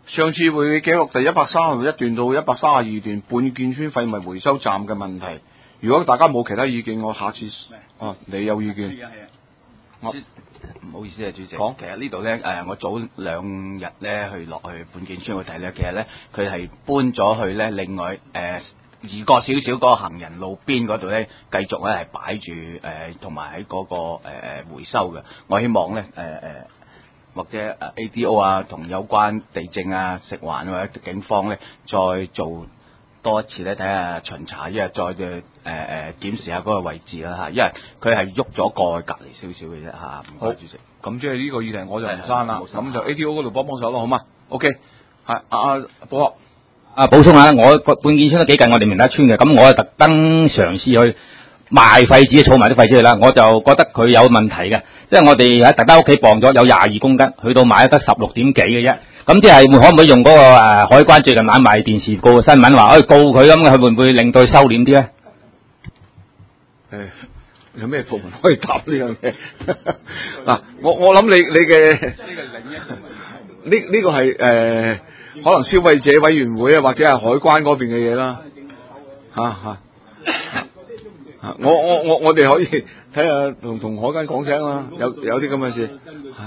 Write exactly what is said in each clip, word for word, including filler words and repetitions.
上次會議記錄第一百三十一段到一百三十二段半建村廢物回收站嘅問題，如果大家冇其他意見，我下次啊你有意見？係啊係啊。我唔好意思啊，主席。 講其實呢度咧誒，我早兩日咧去落去半建村去睇咧，其實咧佢係搬咗去咧另外誒。呃移過少少嗰個行人路邊嗰度咧，繼續咧係擺住誒，同埋喺嗰個誒、呃、回收嘅。我希望咧誒誒，或者誒 A D O 啊，同有關地政啊、食環或者警方咧，再做多一次咧，睇下巡查，一日再誒誒檢視下嗰個位置啦嚇，因為佢係喐咗過去隔離少少嘅啫嚇。唔該主席。 咁即係呢個議題我就唔刪啦，咁就 A D O 嗰度幫幫手咯，好嘛 ？OK，係阿阿寶學。 啊，補充下，我個半建村都幾近我哋明德村嘅，咁我係特登嘗試去賣廢紙，儲埋啲廢紙去啦。我就覺得佢有問題嘅，即係我哋喺特登屋企磅咗有廿二公斤，去到買得十六點幾嘅啫。咁即係可唔可以用嗰、那個誒、呃、海關最近買賣電視告新聞話，可以告佢咁，佢會唔會令到佢收斂啲咧？ 誒，有咩部門可以答呢樣嘢？嗱，我我諗你你嘅呢呢個係誒。呃可能消費者委員會啊，或者係海關嗰邊嘅嘢啦，嚇嚇嚇！我我我我哋可以睇下同同海關講聲啦，有有啲咁嘅事。係。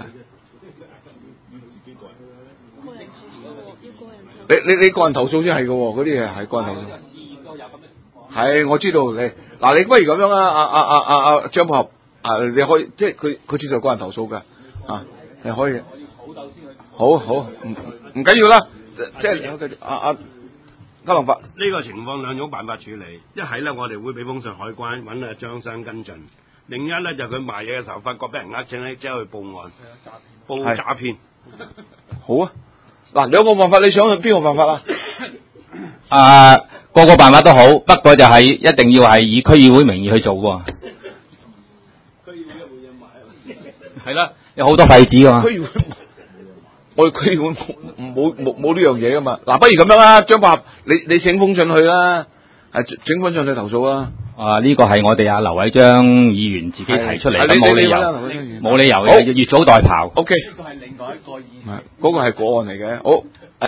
你你你個人投訴先係嘅喎，嗰啲嘢係個人投訴。係，我知道你嗱，你不如咁樣啊，阿阿阿阿阿張博啊，你可以即係佢佢接受個人投訴嘅啊，你可以。好好，唔唔緊要啦。即係阿阿嘉龍法呢個情況兩種辦法處理，一係咧我哋會俾封信海關揾阿張生跟進，另一咧就佢賣嘢嘅時候發覺俾人呃錢咧，即係去報案，報詐騙。 好啊，嗱兩個辦法，你想去邊個辦法啊？ 啊，個個辦法都好，不過就係一定要係以區議會名義去做喎。區議會有冇嘢賣？係啦，有好多廢紙㗎嘛。 區議會我哋區議會冇冇冇呢樣嘢噶嘛？嗱，不如咁樣啦，張伯，你你整封信去啦，係整封信去投訴啦。 啊，呢個係我哋阿劉偉章議員自己提出嚟，咁冇理由，冇理由嘅，越早代刨。 O K。呢個係另外一個議題。嗰個係個案嚟嘅，好。